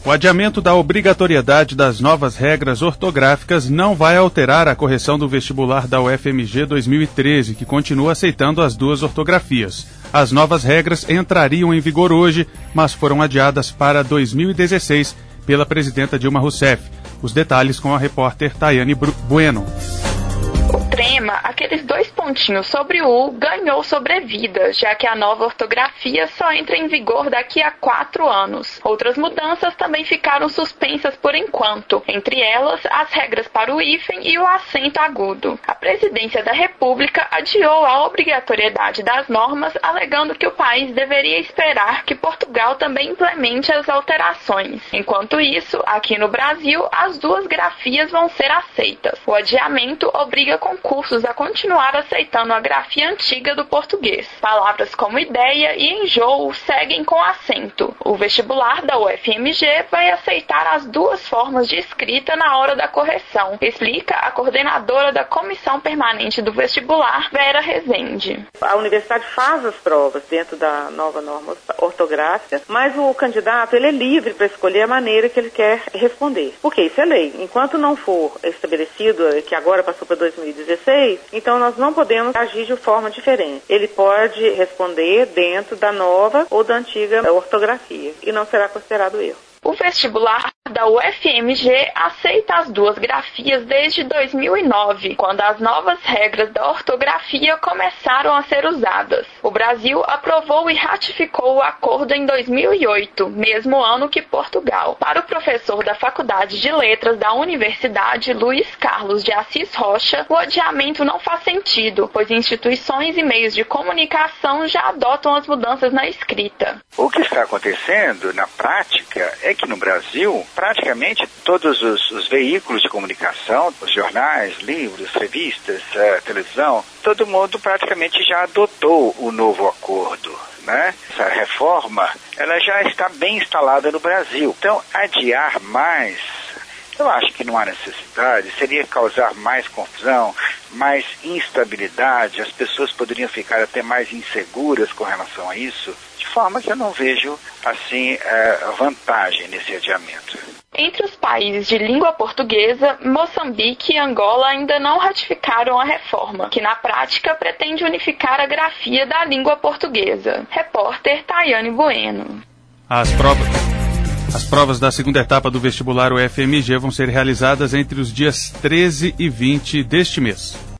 O adiamento da obrigatoriedade das novas regras ortográficas não vai alterar a correção do vestibular da UFMG 2013, que continua aceitando as duas ortografias. As novas regras entrariam em vigor hoje, mas foram adiadas para 2016 pela presidenta Dilma Rousseff. Os detalhes com a repórter Tayane Bueno. O trema, aqueles 2 pontinhos sobre o U, ganhou sobrevida, já que a nova ortografia só entra em vigor daqui a 4 anos. Outras mudanças também ficaram suspensas por enquanto, entre elas as regras para o hífen e o acento agudo. A Presidência da República adiou a obrigatoriedade das normas, alegando que o país deveria esperar que Portugal também implemente as alterações. Enquanto isso, aqui no Brasil, as 2 grafias vão ser aceitas. O adiamento obriga concursos a continuar aceitando a grafia antiga do português. Palavras como ideia e enjoo seguem com acento. O vestibular da UFMG vai aceitar as 2 formas de escrita na hora da correção, explica a coordenadora da Comissão Permanente do Vestibular, Vera Rezende. A universidade faz as provas dentro da nova norma ortográfica, mas o candidato ele é livre para escolher a maneira que ele quer responder. Porque isso é lei. Enquanto não for estabelecido, que agora passou para 2016, então nós não podemos agir de forma diferente. Ele pode responder dentro da nova ou da antiga ortografia e não será considerado erro. O vestibular da UFMG aceita as 2 grafias desde 2009, quando as novas regras da ortografia começaram a ser usadas. O Brasil aprovou e ratificou o acordo em 2008, mesmo ano que Portugal. Para o professor da Faculdade de Letras da Universidade, Luiz Carlos de Assis Rocha, o adiamento não faz sentido, pois instituições e meios de comunicação já adotam as mudanças na escrita. O que está acontecendo na prática é que no Brasil, praticamente todos os veículos de comunicação, os jornais, livros, revistas, televisão, todo mundo praticamente já adotou o novo acordo, né? Essa reforma, ela já está bem instalada no Brasil. Então, adiar mais, eu acho que não há necessidade, seria causar mais confusão, mais instabilidade, as pessoas poderiam ficar até mais inseguras com relação a isso, de forma que eu não vejo, assim, vantagem nesse adiamento. Entre os países de língua portuguesa, Moçambique e Angola ainda não ratificaram a reforma, que na prática pretende unificar a grafia da língua portuguesa. Repórter Tayane Bueno. As provas da segunda etapa do vestibular UFMG vão ser realizadas entre os dias 13 e 20 deste mês.